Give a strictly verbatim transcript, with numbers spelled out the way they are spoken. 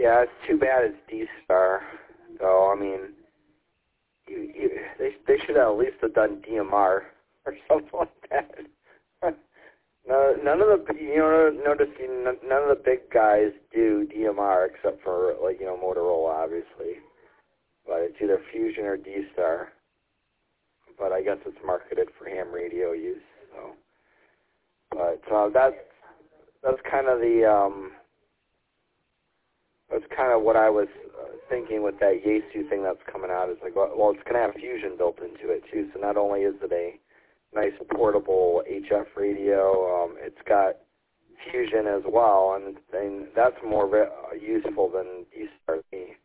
Yeah, it's too bad it's D-Star. So, I mean, you, you, they they should have at least have done D M R or something like that. no, none of the, you know, noticing none of the big guys do D M R except for, like, you know, Motorola, obviously. But it's either Fusion or D-Star. But I guess it's marketed for ham radio use, so. But uh, that's, that's kind of the, um, that's kind of what I was uh, thinking with that Yaesu thing that's coming out. Is like, well, it's going to have Fusion built into it, too. So not only is it a nice portable H F radio, um, it's got Fusion as well, and, and that's more re- useful than D-Star.